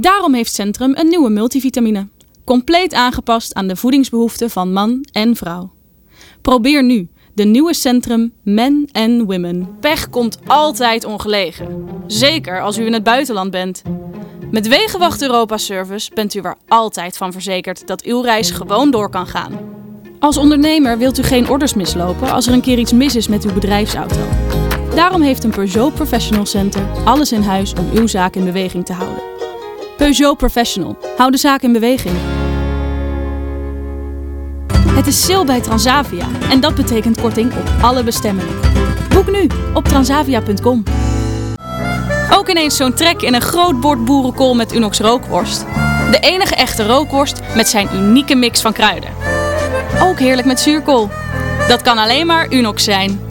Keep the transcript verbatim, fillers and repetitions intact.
Daarom heeft Centrum een nieuwe multivitamine. Compleet aangepast aan de voedingsbehoeften van man en vrouw. Probeer nu de nieuwe Centrum Men and Women. Pech komt altijd ongelegen. Zeker als u in het buitenland bent. Met Wegenwacht Europa Service bent u er altijd van verzekerd dat uw reis gewoon door kan gaan. Als ondernemer wilt u geen orders mislopen als er een keer iets mis is met uw bedrijfsauto. Daarom heeft een Peugeot Professional Center alles in huis om uw zaak in beweging te houden. Peugeot Professional. Hou de zaak in beweging. Het is sale bij Transavia en dat betekent korting op alle bestemmingen. Boek nu op transavia punt com. Ook ineens zo'n trek in een groot bord boerenkool met Unox rookworst. De enige echte rookworst met zijn unieke mix van kruiden. Ook heerlijk met zuurkool. Dat kan alleen maar Unox zijn.